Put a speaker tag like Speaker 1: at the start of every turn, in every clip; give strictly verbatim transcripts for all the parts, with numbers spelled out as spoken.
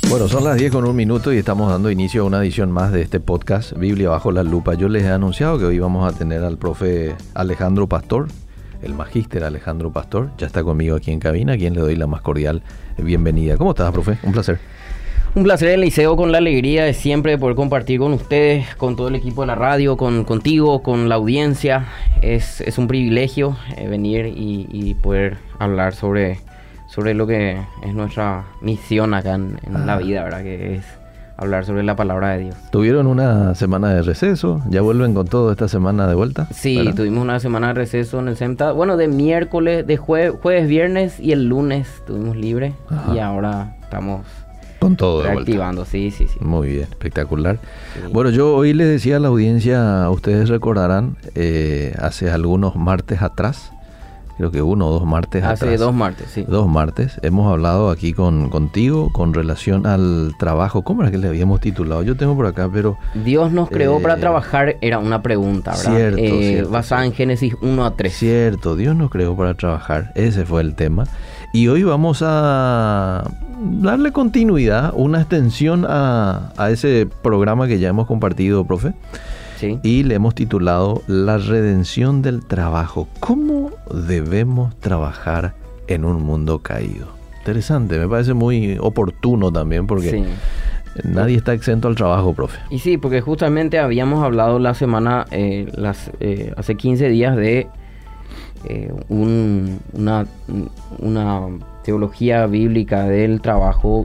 Speaker 1: Bueno, son las diez con un minuto y estamos dando inicio a una edición más de este podcast Biblia bajo la lupa. Yo les he anunciado que hoy vamos a tener al profe Alejandro Pastor, el magíster Alejandro Pastor. Ya está conmigo aquí en cabina, a quien le doy la más cordial bienvenida. ¿Cómo estás, profe? Un placer.
Speaker 2: Un placer, Eliseo, con la alegría de siempre de poder compartir con ustedes, con todo el equipo de la radio, con contigo, con la audiencia. Es, es un privilegio eh, venir y, y poder hablar sobre... sobre lo que es nuestra misión acá en, en ah. la vida, ¿verdad? Que es hablar sobre la palabra de Dios.
Speaker 1: ¿Tuvieron una semana de receso? ¿Ya vuelven con todo esta semana de vuelta?
Speaker 2: Sí,
Speaker 1: ¿verdad?
Speaker 2: Tuvimos una semana de receso en el SEMTA. Bueno, de miércoles, de jue- jueves, viernes y el lunes tuvimos libre. Ajá. Y ahora estamos
Speaker 1: con todo de
Speaker 2: reactivando.
Speaker 1: Vuelta.
Speaker 2: Sí, sí, sí.
Speaker 1: Muy bien, espectacular. Sí. Bueno, yo hoy les decía a la audiencia, ustedes recordarán, eh, hace algunos martes atrás, creo que uno o dos martes
Speaker 2: Hace
Speaker 1: atrás.
Speaker 2: dos martes, sí.
Speaker 1: Dos martes. Hemos hablado aquí con contigo con relación al trabajo. ¿Cómo era que le habíamos titulado? Yo tengo por acá, pero...
Speaker 2: Dios nos creó
Speaker 1: eh,
Speaker 2: para trabajar, era una pregunta, ¿verdad?
Speaker 1: Cierto,
Speaker 2: eh,
Speaker 1: cierto.
Speaker 2: Basada
Speaker 1: cierto.
Speaker 2: en Génesis uno a tres.
Speaker 1: Cierto, Dios nos creó para trabajar. Ese fue el tema. Y hoy vamos a darle continuidad, una extensión a, a ese programa que ya hemos compartido, profe.
Speaker 2: Sí.
Speaker 1: Y le hemos titulado La redención del trabajo. ¿Cómo debemos trabajar en un mundo caído? Interesante, me parece muy oportuno también porque sí. nadie está exento al trabajo, profe.
Speaker 2: Y sí, porque justamente habíamos hablado la semana, eh, las, eh, hace quince días de eh, un, una, una teología bíblica del trabajo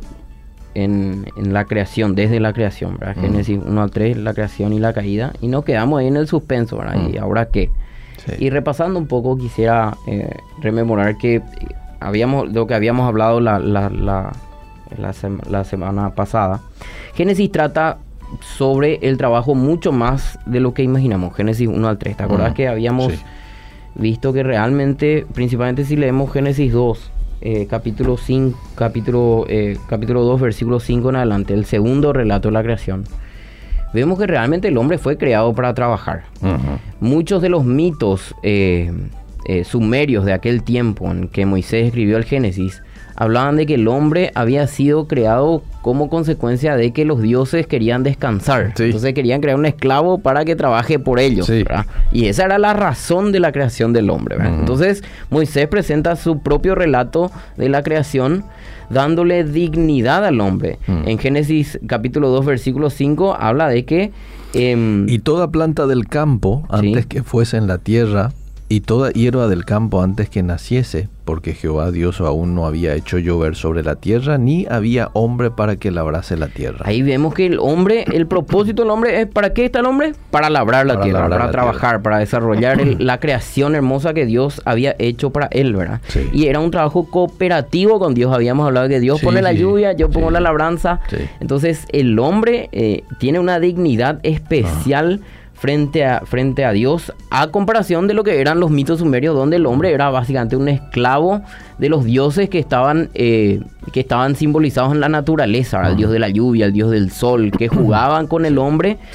Speaker 2: En, en la creación, desde la creación, ¿verdad? Mm. Génesis uno al tres, la creación y la caída, y nos quedamos ahí en el suspenso, ¿verdad? Mm. ¿Y ahora qué? Sí. Y repasando un poco, quisiera eh, rememorar que habíamos, de lo que habíamos hablado la, la, la, la, sema, la semana pasada. Génesis trata sobre el trabajo mucho más de lo que imaginamos. Génesis uno al tres, ¿te acuerdas mm. que habíamos sí. visto que realmente, principalmente si leemos Génesis dos, Eh, capítulo cinco, capítulo, eh, capítulo dos, versículo cinco en adelante, el segundo relato de la creación, vemos que realmente el hombre fue creado para trabajar. Uh-huh. Muchos de los mitos eh, eh, sumerios de aquel tiempo en que Moisés escribió el Génesis hablaban de que el hombre había sido creado como consecuencia de que los dioses querían descansar. Sí. Entonces querían crear un esclavo para que trabaje por ellos, sí. ¿verdad? Y esa era la razón de la creación del hombre, ¿verdad? Uh-huh. Entonces Moisés presenta su propio relato de la creación dándole dignidad al hombre. Uh-huh. En Génesis capítulo dos, versículo cinco habla de que... Eh,
Speaker 1: y toda planta del campo, antes ¿sí? que fuese en la tierra, y toda hierba del campo antes que naciese, porque Jehová Dios aún no había hecho llover sobre la tierra, ni había hombre para que labrase la tierra.
Speaker 2: Ahí vemos que el hombre, el propósito del hombre es, ¿para qué está el hombre? Para labrar la para tierra, labrar para la trabajar, tierra. Para desarrollar el, la creación hermosa que Dios había hecho para él, ¿verdad? Sí. Y era un trabajo cooperativo con Dios. Habíamos hablado de que Dios sí, pone la lluvia, yo pongo sí. la labranza. Sí. Entonces el hombre eh, tiene una dignidad especial ah. Frente a, frente a Dios, a comparación de lo que eran los mitos sumerios, donde el hombre era básicamente un esclavo de los dioses que estaban, eh, que estaban simbolizados en la naturaleza, ¿verdad? El dios de la lluvia, el dios del sol, que jugaban con el hombre. Sí.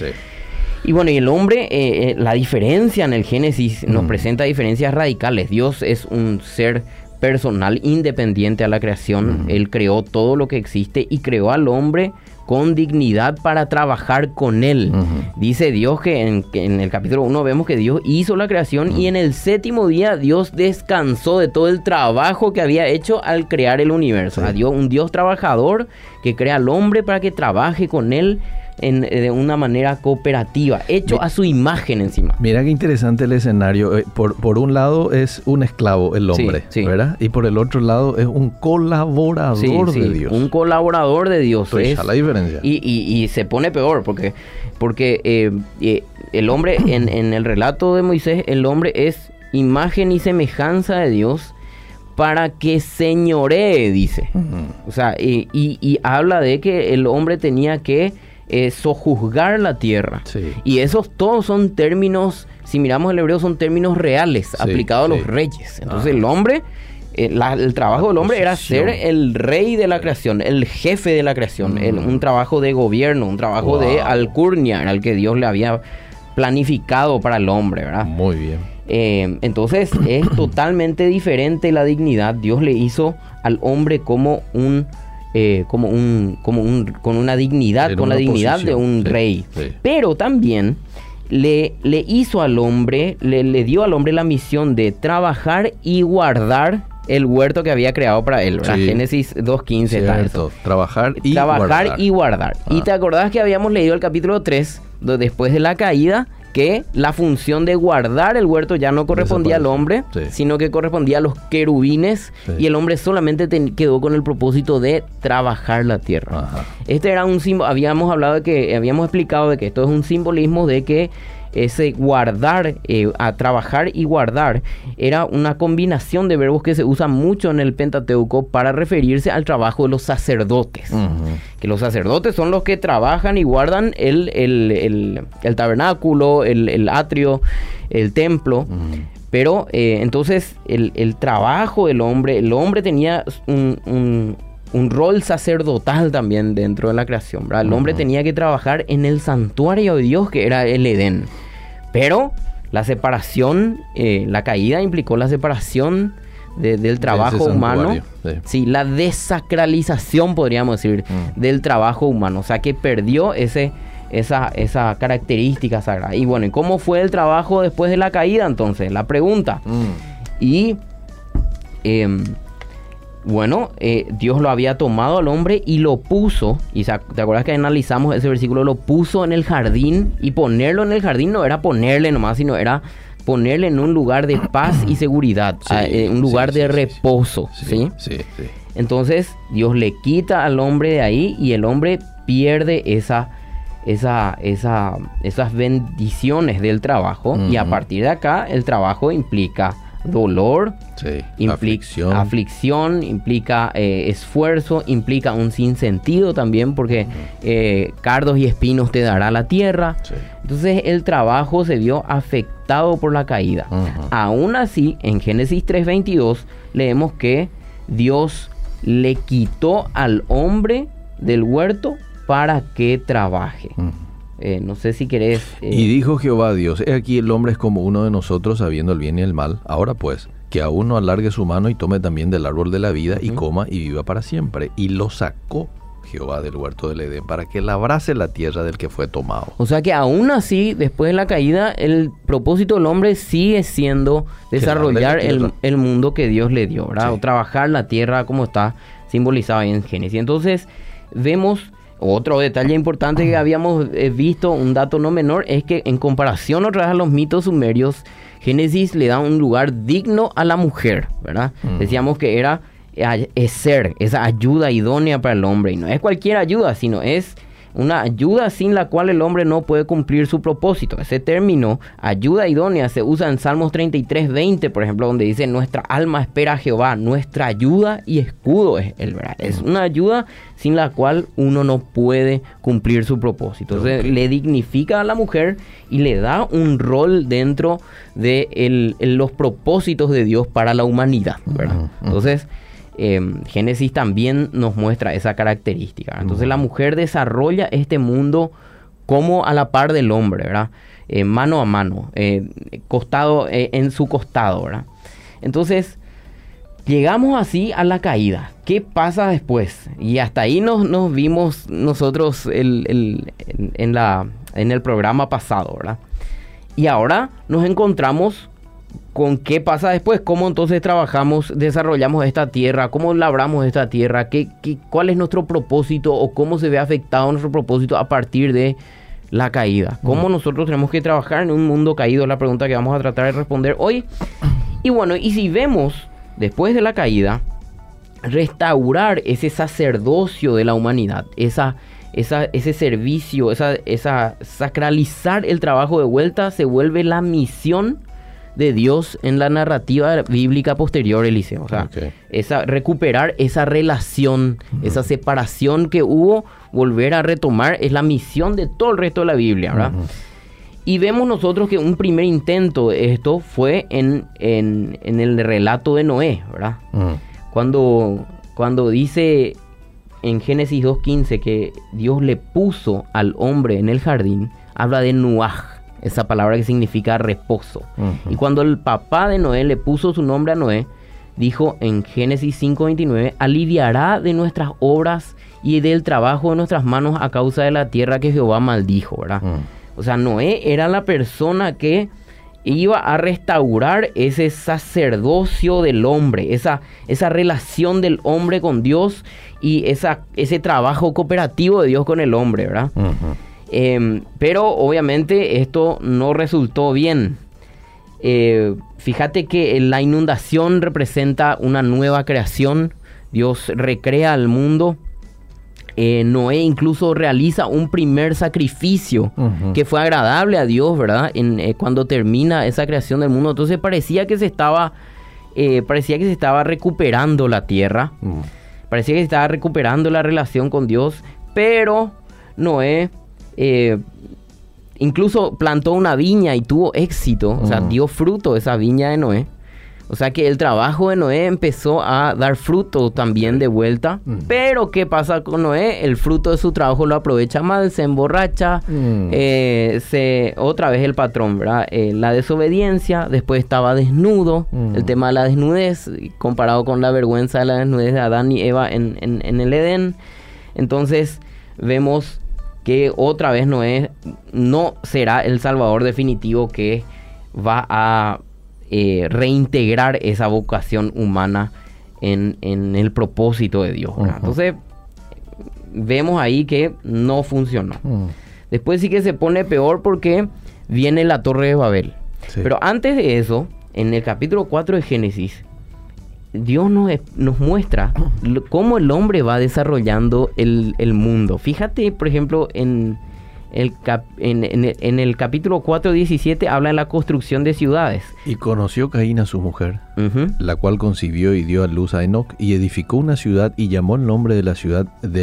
Speaker 2: Y bueno, y el hombre, eh, la diferencia en el Génesis nos mm. presenta diferencias radicales. Dios es un ser personal, independiente a la creación. Mm. Él creó todo lo que existe y creó al hombre con dignidad para trabajar con él. Uh-huh. Dice Dios que en, que en el capítulo uno vemos que Dios hizo la creación uh-huh. y en el séptimo día Dios descansó de todo el trabajo que había hecho al crear el universo. Sí. Dios, un Dios trabajador que crea al hombre para que trabaje con él en, de una manera cooperativa, hecho Mi, a su imagen encima.
Speaker 1: Mira qué interesante el escenario. Por, por un lado es un esclavo el hombre, sí, sí. ¿verdad? Y por el otro lado es un colaborador sí, sí, de Dios.
Speaker 2: Un colaborador de Dios.
Speaker 1: Pues es la diferencia.
Speaker 2: Y, y, y se pone peor porque, porque eh, eh, el hombre, en, en el relato de Moisés, el hombre es imagen y semejanza de Dios para que señoree, dice. Uh-huh. O sea, y, y, y habla de que el hombre tenía que eh, sojuzgar la tierra. Sí. Y esos todos son términos, si miramos el hebreo, son términos reales, sí, aplicados sí. a los reyes. Entonces ah. el hombre, eh, la, el trabajo la del hombre posición. Era ser el rey de la creación, el jefe de la creación, mm. el, un trabajo de gobierno, un trabajo wow. de alcurnia, al que Dios le había planificado para el hombre, ¿verdad?
Speaker 1: Muy bien.
Speaker 2: Eh, entonces es totalmente diferente la dignidad. Dios le hizo al hombre como un eh, como un, como un, con una dignidad,
Speaker 1: Era
Speaker 2: con la
Speaker 1: una
Speaker 2: dignidad
Speaker 1: posición,
Speaker 2: de un
Speaker 1: sí,
Speaker 2: rey.
Speaker 1: sí.
Speaker 2: Pero también le, le hizo al hombre, le, le dio al hombre la misión de trabajar y guardar el huerto que había creado para él, ¿verdad?
Speaker 1: Sí.
Speaker 2: Génesis dos quince está eso.
Speaker 1: Trabajar y
Speaker 2: Trabajar
Speaker 1: guardar.
Speaker 2: y guardar.
Speaker 1: Ah.
Speaker 2: Y te acordás que habíamos leído el capítulo tres, donde después de la caída, que la función de guardar el huerto ya no correspondía al hombre,
Speaker 1: Sí.
Speaker 2: sino que correspondía a los querubines,
Speaker 1: Sí.
Speaker 2: y el hombre solamente ten- quedó con el propósito de trabajar la tierra.
Speaker 1: Ajá.
Speaker 2: Este era un símbolo, habíamos hablado de que, habíamos explicado de que esto es un simbolismo de que ese guardar, eh, a trabajar y guardar, era una combinación de verbos que se usan mucho en el Pentateuco para referirse al trabajo de los sacerdotes.
Speaker 1: Ujú.
Speaker 2: Que los sacerdotes son los que trabajan y guardan el, el, el, el tabernáculo, el, el atrio, el templo.
Speaker 1: Ujú.
Speaker 2: Pero eh, entonces el, el trabajo del hombre, el hombre tenía un, un, un rol sacerdotal también dentro de la creación, ¿verdad? El hombre
Speaker 1: Ujú.
Speaker 2: tenía que trabajar en el santuario de Dios, que era el Edén. Pero la separación, eh, la caída implicó la separación de- del trabajo
Speaker 1: ese
Speaker 2: humano.
Speaker 1: santuario,
Speaker 2: Sí, la desacralización, podríamos decir,
Speaker 1: Mm.
Speaker 2: del trabajo humano. O sea, que perdió ese, esa, esa característica sagrada. Y bueno, ¿y cómo fue el trabajo después de la caída entonces? La pregunta.
Speaker 1: Mm.
Speaker 2: Y em, bueno, eh, Dios lo había tomado al hombre y lo puso, y sa- te acuerdas que analizamos ese versículo, lo puso en el jardín, y ponerlo en el jardín no era ponerle nomás, sino era ponerle en un lugar de paz y seguridad,
Speaker 1: Sí,
Speaker 2: a- eh, un lugar
Speaker 1: sí,
Speaker 2: de
Speaker 1: sí, sí,
Speaker 2: reposo,
Speaker 1: Sí,
Speaker 2: ¿sí?
Speaker 1: sí, sí.
Speaker 2: Entonces Dios le quita al hombre de ahí y el hombre pierde esa, esa, esa, esas bendiciones del trabajo, y a
Speaker 1: Ujú.
Speaker 2: partir de acá el trabajo implica dolor,
Speaker 1: Sí.
Speaker 2: implica
Speaker 1: Aflicción.
Speaker 2: aflicción, implica eh, esfuerzo, implica un sinsentido también, porque eh, cardos y espinos te dará la tierra.
Speaker 1: Sí.
Speaker 2: Entonces el trabajo se vio afectado por la caída.
Speaker 1: Ujú.
Speaker 2: Aún así, en Génesis tres veintidós leemos que Dios le quitó al hombre del huerto para que trabaje.
Speaker 1: Ujú.
Speaker 2: Eh, no sé si querés... eh,
Speaker 1: Y dijo Jehová Dios, he aquí el hombre es como uno de nosotros, sabiendo el bien y el mal. Ahora pues, que aún no alargue su mano y tome también del árbol de la vida y
Speaker 2: Ujú.
Speaker 1: coma y viva para siempre. Y lo sacó Jehová del huerto del Edén para que labrase la tierra del que fue tomado.
Speaker 2: O sea que aún así, después de la caída, el propósito del hombre sigue siendo desarrollar
Speaker 1: Que labre la
Speaker 2: el,
Speaker 1: tierra.
Speaker 2: el mundo que Dios le dio, ¿verdad?
Speaker 1: Sí.
Speaker 2: O trabajar la tierra como está simbolizado ahí en Génesis. Entonces, vemos otro detalle importante que habíamos eh, visto, un dato no menor, es que en comparación otra vez a los mitos sumerios, Génesis le da un lugar digno a la mujer, ¿verdad?
Speaker 1: Mm.
Speaker 2: Decíamos que era eh, es ser, esa ayuda idónea para el hombre. Y no es cualquier ayuda, sino es una ayuda sin la cual el hombre no puede cumplir su propósito. Ese término, ayuda idónea, se usa en Salmos treinta y tres veinte, por ejemplo, donde dice: nuestra alma espera a Jehová, nuestra ayuda y escudo es él, ¿verdad? Es una ayuda sin la cual uno no puede cumplir su propósito. Entonces,
Speaker 1: Ok.
Speaker 2: le dignifica a la mujer y le da un rol dentro de el- el- los propósitos de Dios para la humanidad, ¿verdad?
Speaker 1: Ujú, ujú.
Speaker 2: Entonces, Eh, Génesis también nos muestra esa característica. Entonces
Speaker 1: Ujú.
Speaker 2: la mujer desarrolla este mundo como a la par del hombre, ¿verdad? Eh, mano a mano, eh, costado eh, en su costado, ¿verdad? Entonces llegamos así a la caída. ¿Qué pasa después? Y hasta ahí nos, nos vimos nosotros el, el- en, en la, en el programa pasado, ¿verdad? Y ahora nos encontramos con qué pasa después, cómo entonces trabajamos, desarrollamos esta tierra, cómo labramos esta tierra, qué, qué, cuál es nuestro propósito o cómo se ve afectado nuestro propósito a partir de la caída. Cómo
Speaker 1: Mm.
Speaker 2: nosotros tenemos que trabajar en un mundo caído, es la pregunta que vamos a tratar de responder hoy. Y bueno, y si vemos después de la caída, restaurar ese sacerdocio de la humanidad, esa, esa, ese servicio, esa, esa sacralizar el trabajo de vuelta, se vuelve la misión de Dios en la narrativa bíblica posterior, Eliseo. O sea,
Speaker 1: Ok.
Speaker 2: esa, recuperar esa relación, esa separación que hubo, volver a retomar, es la misión de todo el resto de la Biblia, ¿verdad?
Speaker 1: Ujú.
Speaker 2: Y vemos nosotros que un primer intento de esto fue en, en, en el relato de Noé, ¿verdad?
Speaker 1: Ujú.
Speaker 2: Cuando, cuando dice en Génesis dos quince que Dios le puso al hombre en el jardín, habla de Nuaj, esa palabra que significa reposo.
Speaker 1: Ujú.
Speaker 2: Y cuando el papá de Noé le puso su nombre a Noé, dijo en Génesis cinco veintinueve, aliviará de nuestras obras y del trabajo de nuestras manos a causa de la tierra que Jehová maldijo, ¿verdad? Mm. O sea, Noé era la persona que iba a restaurar ese sacerdocio del hombre, esa, esa relación del hombre con Dios y esa, ese trabajo cooperativo de Dios con el hombre, ¿verdad? Uh-huh. Eh, pero obviamente esto no resultó bien. Eh, fíjate que la inundación representa una nueva creación. Dios recrea al mundo. Eh, Noé incluso realiza un primer sacrificio uh-huh. que fue agradable a Dios, ¿verdad? En, eh, cuando termina esa creación del mundo. Entonces parecía que se estaba, eh, parecía que se estaba recuperando la tierra. Uh-huh. Parecía que se estaba recuperando la relación con Dios. Pero Noé eh, incluso plantó una viña y tuvo éxito. Uh-huh. O sea, dio fruto esa viña de Noé. O sea que el trabajo de Noé empezó a dar fruto también de vuelta. Mm. Pero ¿qué pasa con Noé? El fruto de su trabajo lo aprovecha mal, se emborracha. Mm. Eh, se, otra vez el patrón, ¿verdad? Eh, la desobediencia, después estaba desnudo. Mm. El tema de la desnudez, comparado con la vergüenza de la desnudez de Adán y Eva en, en, en el Edén. Entonces vemos que otra vez Noé no será el salvador definitivo que va a... Eh, reintegrar esa vocación humana en, en el propósito de Dios. Uh-huh. Entonces vemos ahí que no funcionó. Uh-huh. Después sí que se pone peor porque viene la Torre de Babel. Sí. Pero antes de eso, en el capítulo cuatro de Génesis, Dios nos, nos muestra cómo el hombre va desarrollando el, el mundo. Fíjate, por ejemplo, en El cap, en, en, en el capítulo cuatro diecisiete habla de la construcción de ciudades.
Speaker 1: Y conoció Caín a su mujer, uh-huh. la cual concibió y dio a luz a Enoc, y edificó una ciudad y llamó el nombre de la ciudad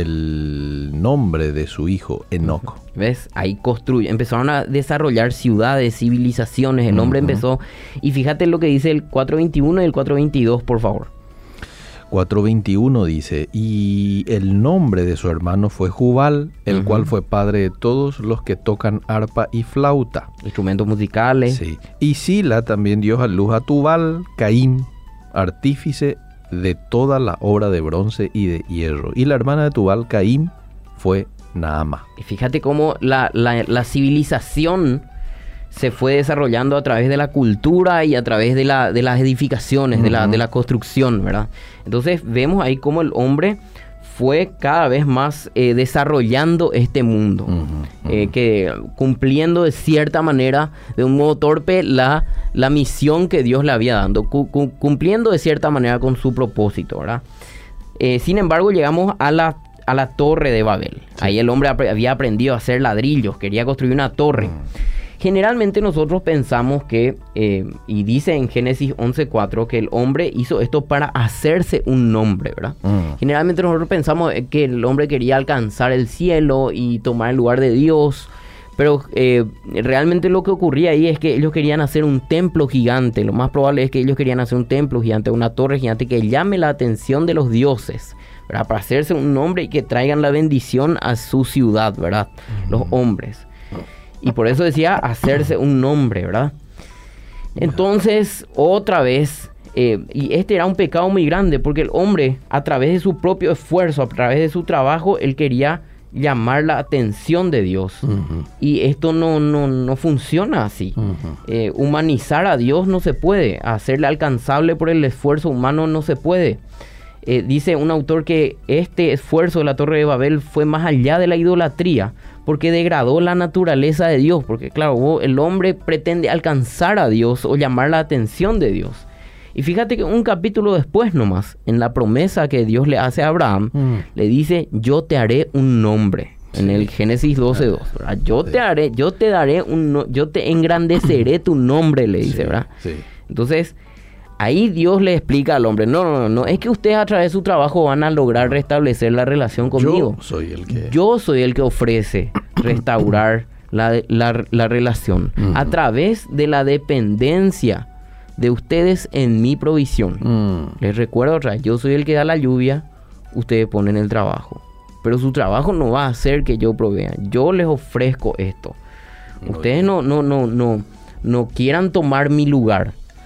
Speaker 1: del nombre de su hijo, Enoc. Uh-huh.
Speaker 2: ¿Ves? Ahí construye, empezaron a desarrollar ciudades, civilizaciones, el hombre uh-huh. empezó. Y fíjate lo que dice el cuatro veintiuno y el cuatro veintidós, por favor.
Speaker 1: cuatro veintiuno dice, y el nombre de su hermano fue Jubal, el uh-huh. cual fue padre de todos los que tocan arpa y flauta.
Speaker 2: Instrumentos musicales.
Speaker 1: Sí. Y Sila también dio a luz a Tubal, Caín, artífice de toda la obra de bronce y de hierro. Y la hermana de Tubal, Caín, fue Naama.
Speaker 2: Y fíjate cómo la, la, la civilización se fue desarrollando a través de la cultura y a través de, la, de las edificaciones, uh-huh. de, la, de la construcción, ¿verdad? Entonces vemos ahí cómo el hombre fue cada vez más eh, desarrollando este mundo, uh-huh, uh-huh. Eh, que cumpliendo de cierta manera, de un modo torpe, la, la misión que Dios le había dado, cu- cu- cumpliendo de cierta manera con su propósito, ¿verdad? Eh, sin embargo, llegamos a la, a la Torre de Babel. Sí. Ahí el hombre ap- había aprendido a hacer ladrillos, quería construir una torre. Uh-huh. Generalmente nosotros pensamos que, eh, y dice en Génesis once cuatro, que el hombre hizo esto para hacerse un nombre, ¿verdad? Mm. Generalmente nosotros pensamos que el hombre quería alcanzar el cielo y tomar el lugar de Dios, pero eh, realmente lo que ocurría ahí es que ellos querían hacer un templo gigante. Lo más probable es que ellos querían hacer un templo gigante, una torre gigante que llame la atención de los dioses, ¿verdad? Para hacerse un nombre y que traigan la bendición a su ciudad, ¿verdad? Mm. Los hombres. Y por eso decía hacerse un nombre, ¿verdad? Entonces, otra vez, eh, y este era un pecado muy grande, porque el hombre, a través de su propio esfuerzo, a través de su trabajo, él quería llamar la atención de Dios. Uh-huh. Y esto no, no, no funciona así. Uh-huh. Eh, humanizar a Dios no se puede. Hacerle alcanzable por el esfuerzo humano no se puede. Eh, dice un autor que este esfuerzo de la Torre de Babel fue más allá de la idolatría, porque degradó la naturaleza de Dios. Porque claro, el hombre pretende alcanzar a Dios o llamar la atención de Dios. Y fíjate que un capítulo después nomás, en la promesa que Dios le hace a Abraham, mm. le dice, yo te haré un nombre. Sí. En el Génesis doce dos, ¿verdad? Yo sí. te haré, yo te daré un, no, yo te engrandeceré tu nombre, le dice, sí. ¿verdad? Sí. Entonces, ahí Dios le explica al hombre, no, no, no, no, es que ustedes a través de su trabajo van a lograr restablecer la relación conmigo.
Speaker 1: Yo soy el que...
Speaker 2: Yo soy el que ofrece restaurar la, la, la relación uh-huh. a través de la dependencia de ustedes en mi provisión. Uh-huh. Les recuerdo otra vez, yo soy el que da la lluvia, ustedes ponen el trabajo. Pero su trabajo no va a hacer que yo provea. Yo les ofrezco esto. Muy ustedes no, no, no, no, no quieran tomar mi lugar.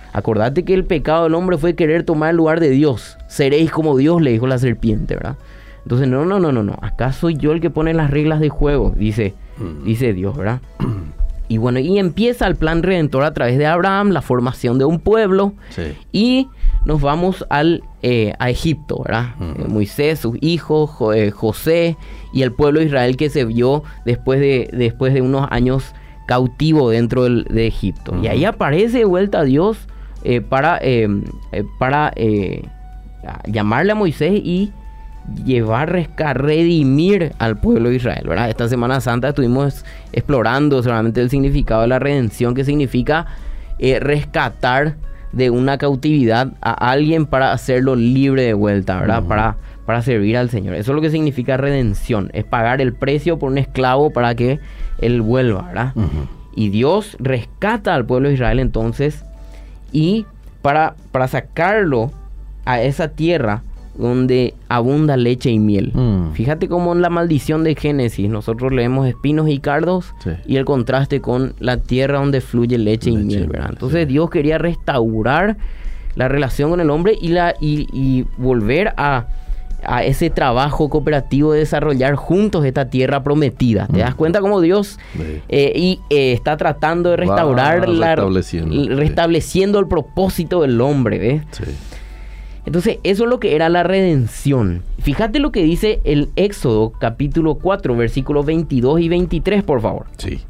Speaker 2: Acordate que el pecado del hombre fue querer tomar el lugar de Dios. Seréis como Dios, le dijo la serpiente, ¿verdad? Entonces, no, no, no, no, no. Acá soy yo el que pone las reglas de juego, dice, mm. dice Dios, ¿verdad? Y bueno, y empieza el plan redentor a través de Abraham, la formación de un pueblo. Sí. Y nos vamos al, eh, a Egipto, ¿verdad? Uh-huh. Eh, Moisés, sus hijos, jo, eh, José y el pueblo de Israel que se vio después de, después de unos años cautivo dentro del, de Egipto. Uh-huh. Y ahí aparece de vuelta Dios eh, para, eh, eh, para eh, llamarle a Moisés y llevar a redimir al pueblo de Israel, ¿verdad? Esta Semana Santa estuvimos explorando solamente el significado de la redención, que significa eh, rescatar de una cautividad a alguien para hacerlo libre de vuelta, ¿verdad? Uh-huh. Para, para servir al Señor. Eso es lo que significa redención, es pagar el precio por un esclavo para que él vuelva, ¿verdad? Uh-huh. Y Dios rescata al pueblo de Israel entonces, y para, para sacarlo a esa tierra donde abunda leche y miel. Mm. Fíjate cómo en la maldición de Génesis nosotros leemos espinos y cardos, sí. y el contraste con la tierra donde fluye leche, leche y miel, ¿verdad? Entonces sí. Dios quería restaurar la relación con el hombre y, la, y, y volver a, a ese trabajo cooperativo de desarrollar juntos esta tierra prometida. ¿Te mm. das cuenta cómo Dios sí. eh, y, eh, está tratando de restaurar, Va, la, restableciendo, restableciendo sí. el propósito del hombre, ¿ves? Sí. Entonces, eso es lo que era la redención. Fíjate lo que dice el Éxodo, capítulo cuatro, versículos veintidós y veintitrés, por favor.
Speaker 1: Sí.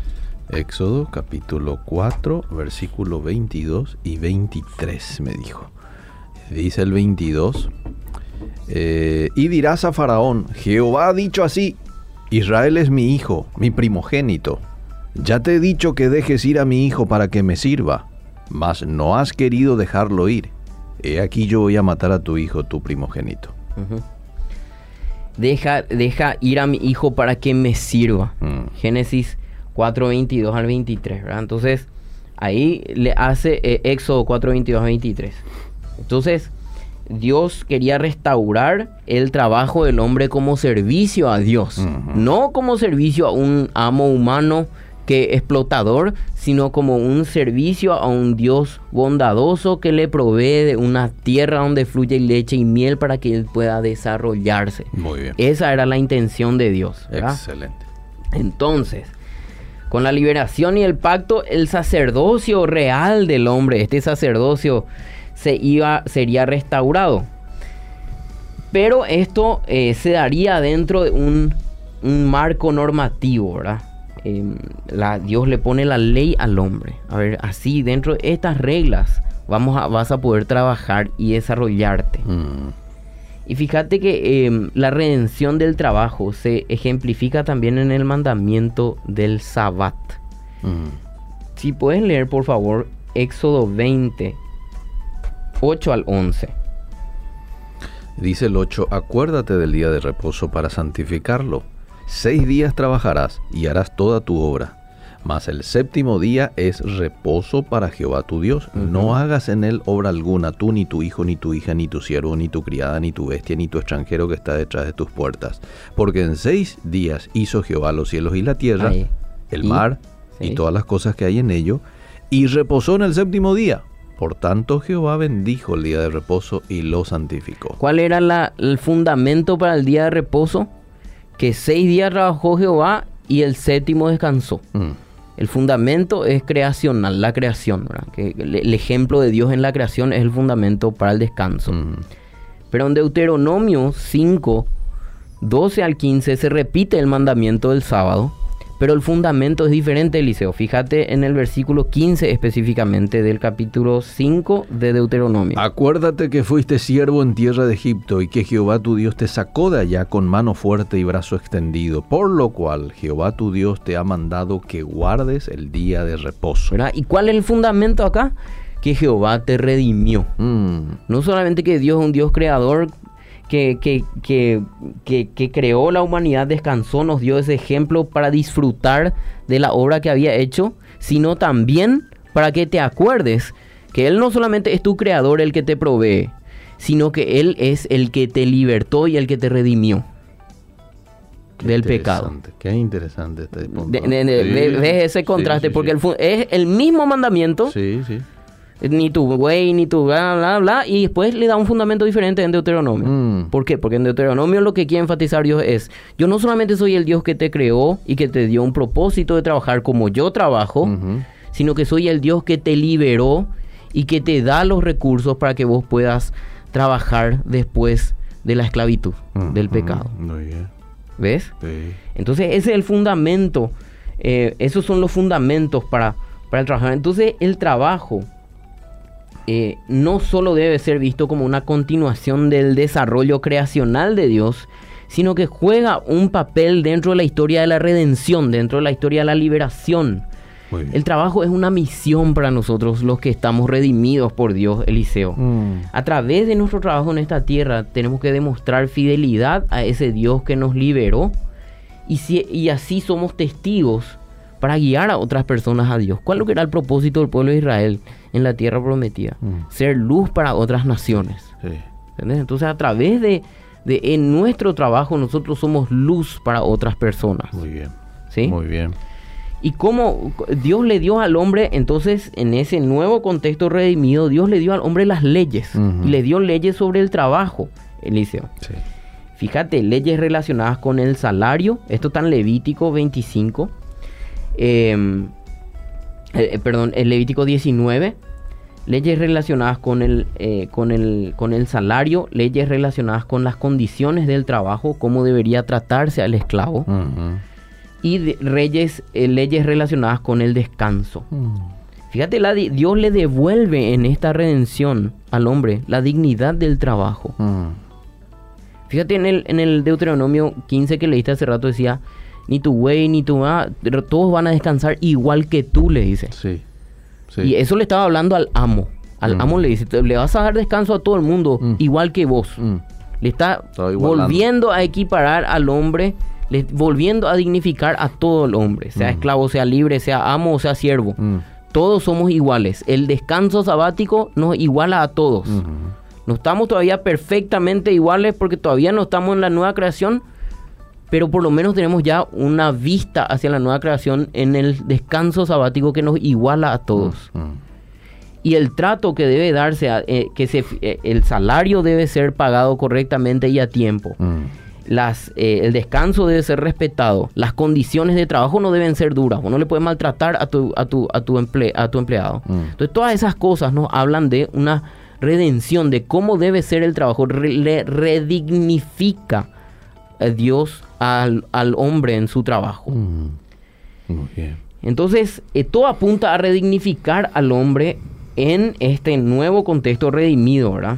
Speaker 1: Éxodo, capítulo cuatro, versículos veintidós y veintitrés, me dijo. Dice el veintidós. Eh, y dirás a Faraón, Jehová ha dicho así, Israel es mi hijo, mi primogénito. Ya te he dicho que dejes ir a mi hijo para que me sirva, mas no has querido dejarlo ir. He aquí yo voy a matar a tu hijo, tu primogénito. Uh-huh.
Speaker 2: Deja, deja ir a mi hijo para que me sirva. Mm. Génesis cuatro, veintidós al veintitrés, ¿verdad? Entonces, ahí le hace eh, Éxodo cuatro, veintidós a veintitrés. Entonces, Dios quería restaurar el trabajo del hombre como servicio a Dios. Uh-huh. No como servicio a un amo humano que explotador, sino como un servicio a un Dios bondadoso que le provee de una tierra donde fluye leche y miel para que él pueda desarrollarse.
Speaker 1: Muy bien.
Speaker 2: Esa era la intención de Dios, ¿verdad?
Speaker 1: Excelente.
Speaker 2: Entonces, con la liberación y el pacto, el sacerdocio real del hombre, este sacerdocio se iba, sería restaurado. Pero esto eh, se daría dentro de un, un marco normativo, ¿verdad? Eh, la, Dios le pone la ley al hombre. A ver, así dentro de estas reglas vamos a, vas a poder trabajar y desarrollarte. Mm. Y fíjate que eh, la redención del trabajo se ejemplifica también en el mandamiento del Sabbat. Mm. Si puedes leer, por favor, Éxodo veinte, ocho al once.
Speaker 1: Dice el ocho, acuérdate del día de reposo para santificarlo. Seis días trabajarás y harás toda tu obra, mas el séptimo día es reposo para Jehová tu Dios. Uh-huh. No hagas en él obra alguna, tú, ni tu hijo, ni tu hija, ni tu siervo, ni tu criada, ni tu bestia, ni tu extranjero que está detrás de tus puertas. Porque en seis días hizo Jehová los cielos y la tierra, Ay. el ¿Y? mar sí. y todas las cosas que hay en ello, y reposó en el séptimo día. Por tanto, Jehová bendijo el día de reposo y lo santificó.
Speaker 2: ¿Cuál era la, el fundamento para el día de reposo? Que seis días trabajó Jehová y el séptimo descansó. Mm. El fundamento es creacional, la creación, ¿verdad? Que el, el ejemplo de Dios en la creación es el fundamento para el descanso. Mm. Pero en Deuteronomio cinco, doce al quince se repite el mandamiento del sábado, pero el fundamento es diferente, Eliseo. Fíjate en el versículo quince específicamente del capítulo cinco de Deuteronomio.
Speaker 1: Acuérdate que fuiste siervo en tierra de Egipto y que Jehová tu Dios te sacó de allá con mano fuerte y brazo extendido, por lo cual Jehová tu Dios te ha mandado que guardes el día de reposo.
Speaker 2: ¿Verdad? ¿Y cuál es el fundamento acá? Que Jehová te redimió. Mm. No solamente que Dios es un Dios creador, Que, que, que, que, que creó la humanidad, descansó, nos dio ese ejemplo para disfrutar de la obra que había hecho, sino también para que te acuerdes que Él no solamente es tu creador el que te provee, sino que Él es el que te libertó y el que te redimió Qué del pecado.
Speaker 1: Qué interesante este punto.
Speaker 2: De, de, de, sí, ¿Ves ese contraste? Sí, sí, porque sí. El, es el mismo mandamiento,
Speaker 1: sí, sí.
Speaker 2: Ni tu güey, ni tu bla, bla, bla. Y después le da un fundamento diferente en Deuteronomio.
Speaker 1: Mm.
Speaker 2: ¿Por qué? Porque en Deuteronomio lo que quiere enfatizar Dios es: yo no solamente soy el Dios que te creó y que te dio un propósito de trabajar como yo trabajo, uh-huh. sino que soy el Dios que te liberó y que te da los recursos para que vos puedas trabajar después de la esclavitud, uh-huh. del pecado.
Speaker 1: Muy bien.
Speaker 2: ¿Ves?
Speaker 1: Sí.
Speaker 2: Entonces ese es el fundamento. Eh, esos son los fundamentos para, para el trabajo. Entonces el trabajo eh, no solo debe ser visto como una continuación del desarrollo creacional de Dios, sino que juega un papel dentro de la historia de la redención, dentro de la historia de la liberación. El trabajo es una misión para nosotros, los que estamos redimidos por Dios, Eliseo. Mm. A través de nuestro trabajo en esta tierra tenemos que demostrar fidelidad a ese Dios que nos liberó, y, si, y así somos testigos para guiar a otras personas a Dios. ¿Cuál es lo que era el propósito del pueblo de Israel en la tierra prometida? Mm. Ser luz para otras naciones. Sí. ¿Entendés? Entonces, a través de, de en nuestro trabajo nosotros somos luz para otras personas.
Speaker 1: Muy bien.
Speaker 2: ¿Sí?
Speaker 1: Muy bien.
Speaker 2: Y cómo Dios le dio al hombre, entonces, en ese nuevo contexto redimido, Dios le dio al hombre las leyes. Uh-huh. Y le dio leyes sobre el trabajo, Eliseo. Sí. Fíjate, leyes relacionadas con el salario. Esto está en Levítico veinticinco. Eh, eh, perdón, en Levítico diecinueve. Leyes relacionadas con el, eh, con, el, con el salario. Leyes relacionadas con las condiciones del trabajo. Cómo debería tratarse al esclavo. Uh-huh. Y de, reyes, eh, leyes relacionadas con el descanso. Mm. Fíjate, la, Dios le devuelve en esta redención al hombre la dignidad del trabajo. Mm. Fíjate en el, en el Deuteronomio quince que leíste hace rato, decía: ni tu güey, ni tu ah, todos van a descansar igual que tú, le dice. Sí, sí. Y eso le estaba hablando al amo. Al mm. amo le dice: le vas a dar descanso a todo el mundo, mm. igual que vos. Mm. Le está volviendo a equiparar al hombre, le, volviendo a dignificar a todo el hombre, sea mm. esclavo, sea libre, sea amo o sea siervo. Mm. Todos somos iguales. El descanso sabático nos iguala a todos. Mm-hmm. No estamos todavía perfectamente iguales porque todavía no estamos en la nueva creación, pero por lo menos tenemos ya una vista hacia la nueva creación en el descanso sabático que nos iguala a todos. Mm-hmm. Y el trato que debe darse, a, eh, que se, eh, el salario debe ser pagado correctamente y a tiempo. Mm. Las, eh, el descanso debe ser respetado. Las condiciones de trabajo no deben ser duras. O no le puedes maltratar a tu, a tu, a tu, emple, a tu empleado. Mm. Entonces todas esas cosas nos hablan de una redención, de cómo debe ser el trabajo. Re, le redignifica a Dios al, al hombre en su trabajo. Mm. Muy bien. Entonces eh, todo apunta a redignificar al hombre en este nuevo contexto redimido, ¿verdad?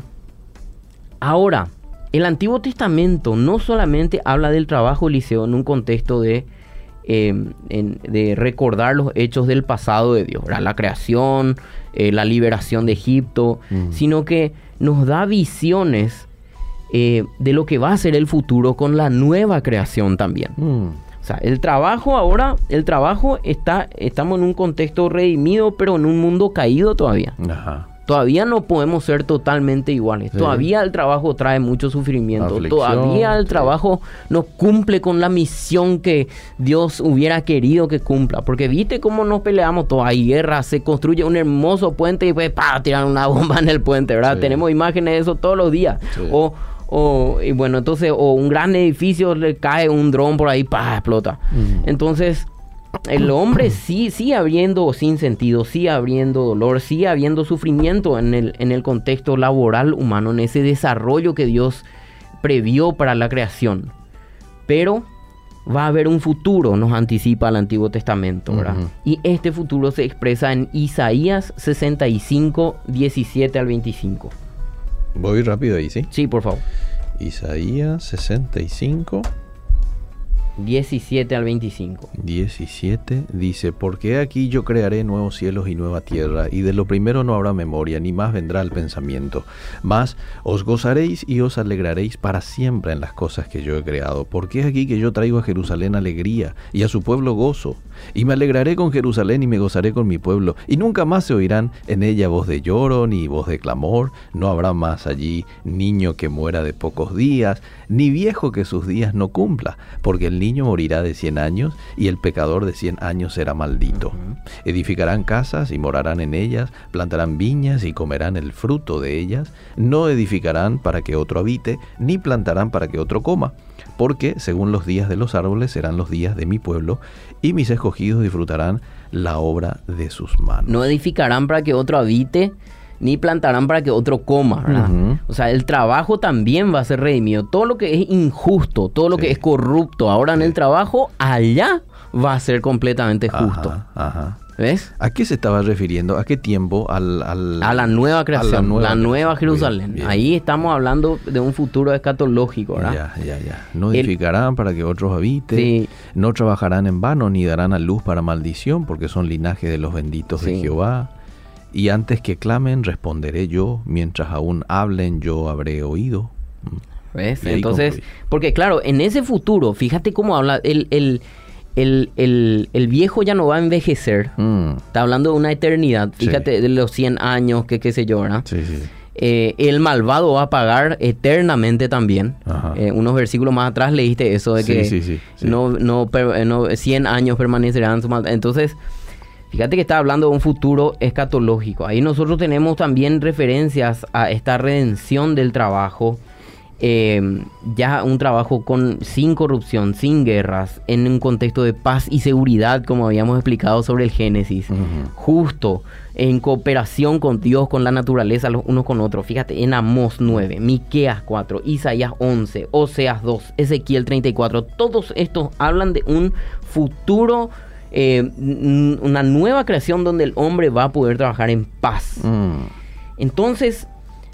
Speaker 2: Ahora, el Antiguo Testamento no solamente habla del trabajo, Eliseo, en un contexto de, eh, en, de recordar los hechos del pasado de Dios, ¿verdad? La creación, eh, la liberación de Egipto, mm. sino que nos da visiones eh, de lo que va a ser el futuro con la nueva creación también. Mm. O sea, el trabajo ahora, el trabajo está, estamos en un contexto redimido, pero en un mundo caído todavía. Ajá. Todavía no podemos ser totalmente iguales. Sí. Todavía el trabajo trae mucho sufrimiento. Aflicción, todavía el sí. trabajo no cumple con la misión que Dios hubiera querido que cumpla. Porque viste cómo nos peleamos todos. Hay guerra, se construye un hermoso puente y pues ¡pah! Tiran una bomba en el puente, ¿verdad? Sí. Tenemos imágenes de eso todos los días. Sí. O... O, y bueno, entonces, o un gran edificio, le cae un dron por ahí, ¡pah! Explota. Uh-huh. Entonces, el hombre sí, sigue habiendo sin sentido, sigue habiendo dolor, sigue habiendo sufrimiento en el, en el contexto laboral humano, en ese desarrollo que Dios previó para la creación. Pero va a haber un futuro, nos anticipa el Antiguo Testamento, ¿verdad? Uh-huh. Y este futuro se expresa en Isaías sesenta y cinco, diecisiete al veinticinco.
Speaker 1: Voy rápido ahí, ¿sí?
Speaker 2: Sí, por favor.
Speaker 1: Isaías sesenta y cinco.
Speaker 2: diecisiete al veinticinco.
Speaker 1: diecisiete dice: porque aquí yo crearé nuevos cielos y nueva tierra, y de lo primero no habrá memoria, ni más vendrá el pensamiento. Mas os gozaréis y os alegraréis para siempre en las cosas que yo he creado. Porque es aquí que yo traigo a Jerusalén alegría, y a su pueblo gozo. Y me alegraré con Jerusalén y me gozaré con mi pueblo. Y nunca más se oirán en ella voz de lloro, ni voz de clamor. No habrá más allí niño que muera de pocos días, ni viejo que sus días no cumpla. Porque el niño morirá de cien años, y el pecador de cien años será maldito. Uh-huh. Edificarán casas y morarán en ellas, plantarán viñas y comerán el fruto de ellas. No edificarán para que otro habite, ni plantarán para que otro coma. Porque según los días de los árboles serán los días de mi pueblo, y mis escogidos disfrutarán la obra de sus manos.
Speaker 2: No edificarán para que otro habite, ni plantarán para que otro coma, ¿verdad? Uh-huh. O sea, el trabajo también va a ser redimido. Todo lo que es injusto, todo lo sí. que es corrupto ahora sí. en el trabajo, allá va a ser completamente justo.
Speaker 1: Ajá, ajá.
Speaker 2: ¿Ves?
Speaker 1: ¿A qué se estaba refiriendo? ¿A qué tiempo? Al, al,
Speaker 2: a la nueva creación, la nueva, la nueva Jerusalén.
Speaker 1: Bien, bien.
Speaker 2: Ahí estamos hablando de un futuro escatológico, ¿verdad?
Speaker 1: Ya, ya, ya. No edificarán El, para que otros habiten, sí. no trabajarán en vano, ni darán a luz para maldición, porque son linaje de los benditos sí. de Jehová. Y antes que clamen, responderé yo, mientras aún hablen, yo habré oído.
Speaker 2: ¿Ves? Entonces, concluye. Porque claro, en ese futuro, fíjate cómo habla el... el El, el, el viejo ya no va a envejecer. Mm. Está hablando de una eternidad. Fíjate, sí. de los cien años, que qué sé yo, ¿verdad?
Speaker 1: Sí, sí.
Speaker 2: Eh, el malvado va a pagar eternamente también. Eh, unos versículos más atrás leíste eso de
Speaker 1: sí,
Speaker 2: que
Speaker 1: sí, sí, sí.
Speaker 2: No, no, per, no, cien años permanecerán su maldad. Entonces, fíjate que está hablando de un futuro escatológico. Ahí nosotros tenemos también referencias a esta redención del trabajo. Eh, ya un trabajo con, sin corrupción, sin guerras, en un contexto de paz y seguridad, como habíamos explicado sobre el Génesis, uh-huh. justo, en cooperación con Dios, con la naturaleza, los unos con otros. Fíjate, en Amós nueve, Miqueas cuatro, Isaías once, Oseas dos, Ezequiel treinta y cuatro, todos estos hablan de un futuro, eh, una nueva creación donde el hombre va a poder trabajar en paz. Uh-huh. Entonces,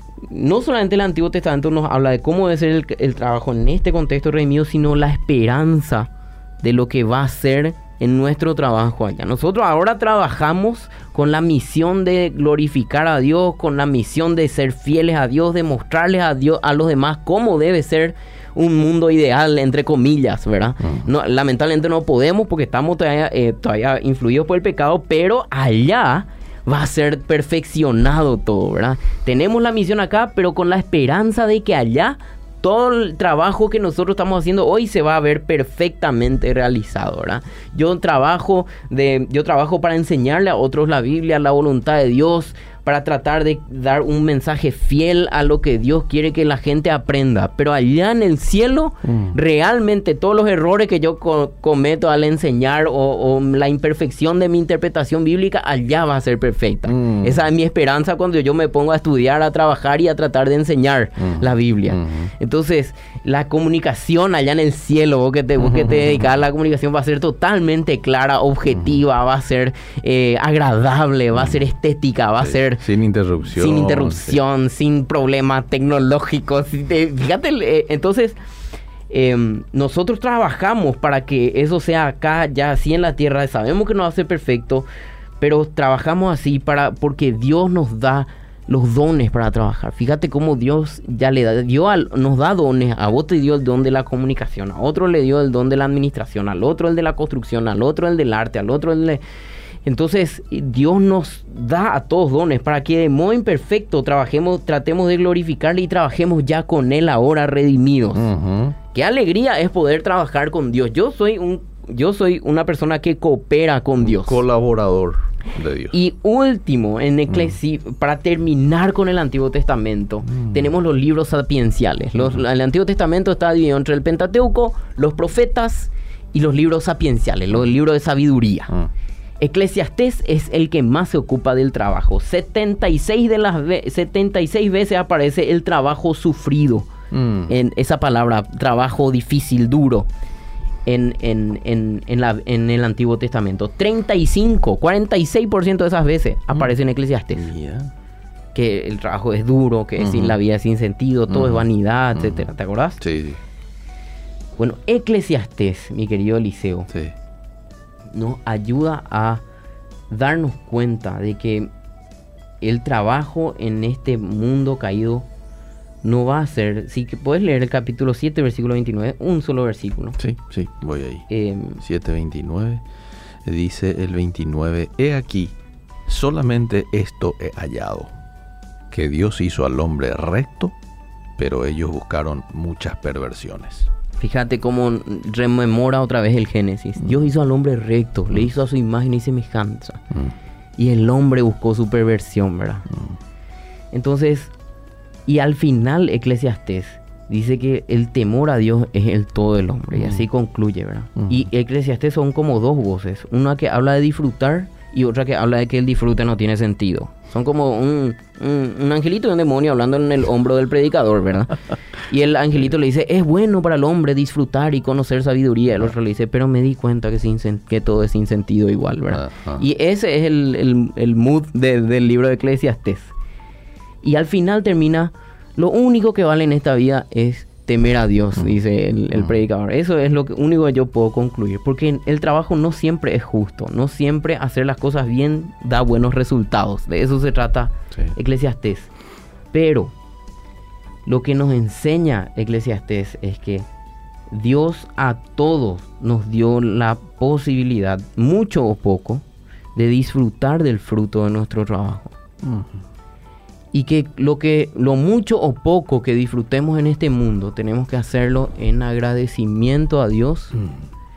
Speaker 2: no solamente el Antiguo Testamento nos habla de cómo debe ser el, el trabajo en este contexto redimido, sino la esperanza de lo que va a ser en nuestro trabajo allá. Nosotros ahora trabajamos con la misión de glorificar a Dios, con la misión de ser fieles a Dios, de mostrarles a Dios, a los demás, cómo debe ser un mundo ideal, entre comillas, ¿verdad? Uh-huh. No, lamentablemente no podemos porque estamos todavía, eh, todavía influidos por el pecado, pero allá va a ser perfeccionado todo, ¿verdad? Tenemos la misión acá, pero con la esperanza de que allá todo el trabajo que nosotros estamos haciendo hoy se va a ver perfectamente realizado, ¿verdad? Yo trabajo, de, yo trabajo para enseñarle a otros la Biblia, la voluntad de Dios, para tratar de dar un mensaje fiel a lo que Dios quiere que la gente aprenda. Pero allá en el cielo, mm. realmente todos los errores que yo co- cometo al enseñar o, o la imperfección de mi interpretación bíblica, allá va a ser perfecta. Mm. Esa es mi esperanza cuando yo me pongo a estudiar, a trabajar y a tratar de enseñar mm. la Biblia. Mm. Entonces, la comunicación allá en el cielo, vos que te, vos que te dedicas a la comunicación, va a ser totalmente clara, objetiva, mm. va a ser eh, agradable, va a ser estética, va sí. a ser...
Speaker 1: Sin interrupción.
Speaker 2: Sin interrupción, sí. sin problemas tecnológicos. Fíjate, eh, entonces, eh, nosotros trabajamos para que eso sea acá, ya así en la tierra. Sabemos que no va a ser perfecto, pero trabajamos así para porque Dios nos da los dones para trabajar. Fíjate cómo Dios ya le da, Dios al, nos da dones. A vos te dio el don de la comunicación, a otro le dio el don de la administración, al otro el de la construcción, al otro el del arte, al otro el de... Entonces, Dios nos da a todos dones para que de modo imperfecto trabajemos, tratemos de glorificarle y trabajemos ya con Él ahora redimidos. Uh-huh. Qué alegría es poder trabajar con Dios. Yo soy un, yo soy una persona que coopera con Dios.
Speaker 1: Un colaborador de Dios.
Speaker 2: Y último, en Eclesi- uh-huh. para terminar con el Antiguo Testamento, uh-huh. tenemos los libros sapienciales. Los, uh-huh. El Antiguo Testamento está dividido entre el Pentateuco, los profetas y los libros sapienciales, los libros de sabiduría. Uh-huh. Eclesiastés es el que más se ocupa del trabajo. setenta y seis, de las ve- setenta y seis veces aparece el trabajo sufrido. Mm. En esa palabra, trabajo difícil, duro, en, en, en, en, la, en el Antiguo Testamento. treinta y cinco, cuarenta y seis por ciento de esas veces mm. aparece en Eclesiastés. Yeah. Que el trabajo es duro, que uh-huh. sin la vida es sin sentido, todo uh-huh. es vanidad, uh-huh. etcétera. ¿Te acordás?
Speaker 1: Sí, sí.
Speaker 2: Bueno, Eclesiastés, mi querido Eliseo.
Speaker 1: Sí.
Speaker 2: Nos ayuda a darnos cuenta de que el trabajo en este mundo caído no va a ser... Si que puedes leer el capítulo siete, versículo veintinueve, un solo versículo.
Speaker 1: Sí, sí, voy ahí.
Speaker 2: Eh,
Speaker 1: siete veintinueve, dice el veintinueve, he aquí, solamente esto he hallado, que Dios hizo al hombre recto, pero ellos buscaron muchas perversiones.
Speaker 2: Fíjate cómo rememora otra vez el Génesis. Mm. Dios hizo al hombre recto, mm. le hizo a su imagen y semejanza. Mm. Y el hombre buscó su perversión, ¿verdad? Mm. Entonces, y al final Eclesiastés dice que el temor a Dios es el todo del hombre. Mm. Y así concluye, ¿verdad? Mm. Y Eclesiastés son como dos voces. Una que habla de disfrutar y otra que habla de que el disfrute no tiene sentido. Son como un, un, un angelito y un demonio hablando en el hombro del predicador, ¿verdad? Y el angelito le dice, es bueno para el hombre disfrutar y conocer sabiduría. El otro le dice, pero me di cuenta que, sin, que todo es sin sentido igual, ¿verdad? Uh-huh. Y ese es el, el, el mood de, del libro de Eclesiastés. Y al final termina, lo único que vale en esta vida es temer a Dios, uh-huh. dice el, el predicador. Eso es lo que, único que yo puedo concluir. Porque el trabajo no siempre es justo. No siempre hacer las cosas bien da buenos resultados. De eso se trata sí. Eclesiastés. Pero lo que nos enseña Eclesiastés es que Dios a todos nos dio la posibilidad, mucho o poco, de disfrutar del fruto de nuestro trabajo. Uh-huh. Y que lo que lo mucho o poco que disfrutemos en este mundo tenemos que hacerlo en agradecimiento a Dios. Mm.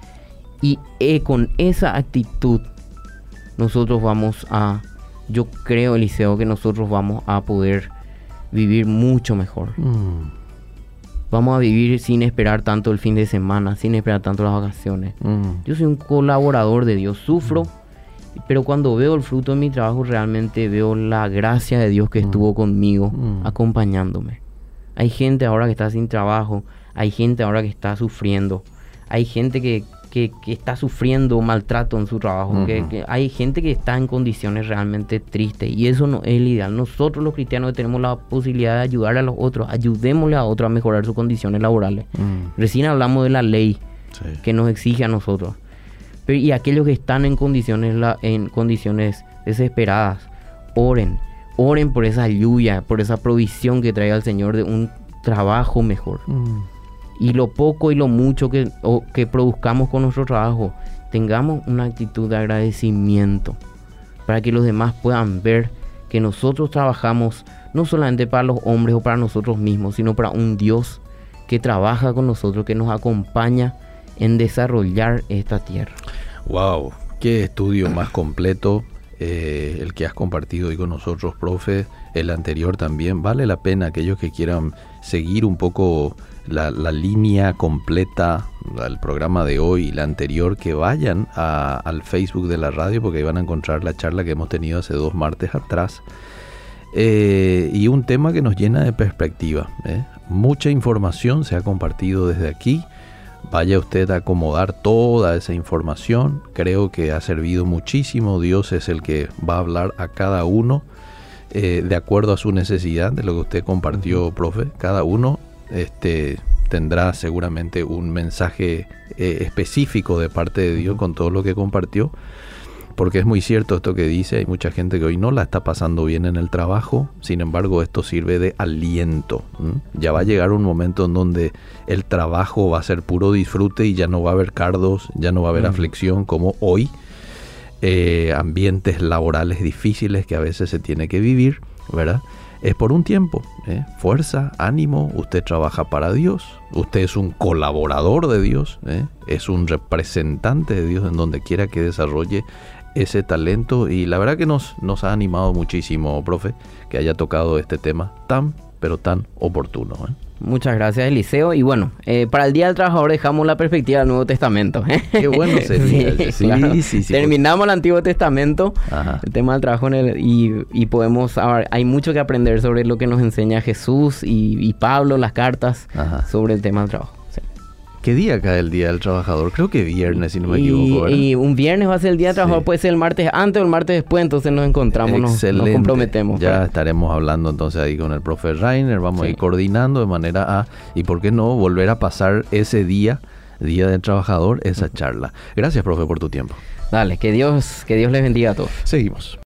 Speaker 2: Y eh, con esa actitud nosotros vamos a, yo creo, Eliseo, que nosotros vamos a poder vivir mucho mejor. Mm. Vamos a vivir sin esperar tanto el fin de semana, sin esperar tanto las vacaciones. Mm. Yo soy un colaborador de Dios, sufro. Mm. Pero cuando veo el fruto de mi trabajo, realmente veo la gracia de Dios que estuvo mm. conmigo, mm. acompañándome. Hay gente ahora que está sin trabajo, hay gente ahora que está sufriendo, hay gente que, que, que está sufriendo maltrato en su trabajo, uh-huh. que, que hay gente que está en condiciones realmente tristes, y eso no es el ideal. Nosotros los cristianos tenemos la posibilidad de ayudar a los otros, ayudémosle a otros a mejorar sus condiciones laborales. Mm. Recién hablamos de la ley sí. que nos exige a nosotros. Pero, y aquellos que están en condiciones, la, en condiciones desesperadas, oren, oren por esa lluvia, por esa provisión que traiga el Señor de un trabajo mejor. Mm. Y lo poco y lo mucho que, o, que produzcamos con nuestro trabajo, tengamos una actitud de agradecimiento para que los demás puedan ver que nosotros trabajamos no solamente para los hombres o para nosotros mismos, sino para un Dios que trabaja con nosotros, que nos acompaña en desarrollar esta tierra.
Speaker 1: Wow, qué estudio más completo eh, el que has compartido hoy con nosotros, profe. El anterior también. Vale la pena aquellos que quieran seguir un poco la, la línea completa del programa de hoy y la anterior, que vayan a, al Facebook de la radio, porque ahí van a encontrar la charla que hemos tenido hace dos martes atrás. Eh, y un tema que nos llena de perspectiva. ¿eh? Mucha información se ha compartido desde aquí. Vaya usted a acomodar toda esa información. Creo que ha servido muchísimo. Dios es el que va a hablar a cada uno eh, de acuerdo a su necesidad, de lo que usted compartió, profe. Cada uno este, tendrá seguramente un mensaje eh, específico de parte de Dios con todo lo que compartió. Porque es muy cierto esto que dice, hay mucha gente que hoy no la está pasando bien en el trabajo, sin embargo esto sirve de aliento. ¿Mm? Ya va a llegar un momento en donde el trabajo va a ser puro disfrute y ya no va a haber cardos, ya no va a haber mm. aflicción como hoy, eh, ambientes laborales difíciles que a veces se tiene que vivir, ¿verdad? Es por un tiempo, ¿eh? Fuerza, ánimo, usted trabaja para Dios, usted es un colaborador de Dios, ¿eh? Es un representante de Dios en donde quiera que desarrolle ese talento, y la verdad que nos, nos ha animado muchísimo, profe, que haya tocado este tema tan, pero tan oportuno. ¿eh?
Speaker 2: Muchas gracias, Eliseo. Y bueno, eh, para el Día del Trabajador dejamos la perspectiva del Nuevo Testamento. ¿eh?
Speaker 1: Qué bueno sería.
Speaker 2: sí,
Speaker 1: sí,
Speaker 2: claro.
Speaker 1: sí, sí, sí,
Speaker 2: Terminamos porque... el Antiguo Testamento, Ajá. el tema del trabajo, en el, y, y podemos, ahora, hay mucho que aprender sobre lo que nos enseña Jesús y, y Pablo, las cartas, Ajá. sobre el tema del trabajo. Sí.
Speaker 1: ¿Qué día cae el Día del Trabajador? Creo que viernes, si no me
Speaker 2: y,
Speaker 1: equivoco. ¿verdad?
Speaker 2: Y un viernes va a ser el Día del Trabajador, sí. puede ser el martes antes o el martes después, entonces nos encontramos, nos, nos comprometemos.
Speaker 1: Ya
Speaker 2: para...
Speaker 1: estaremos hablando entonces ahí con el profe Rainer, vamos sí. a ir coordinando de manera a, y por qué no, volver a pasar ese día, Día del Trabajador, esa uh-huh. charla. Gracias, profe, por tu tiempo.
Speaker 2: Dale, que Dios, que Dios les bendiga a todos.
Speaker 1: Seguimos.